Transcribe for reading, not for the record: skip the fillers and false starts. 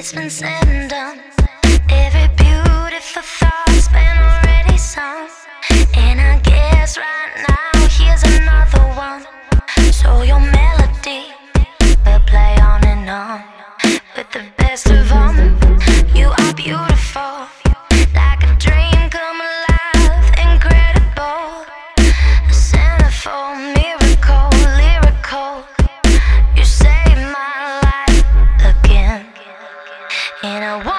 it's been said and done. Every beautiful thought's been already sung. And I guess right now here's another one. So your melody will play on and on. With the best of them, you are beautiful, like a dream come alive, incredible. A centerfold, miracle, lyrical. You saved my life again. And I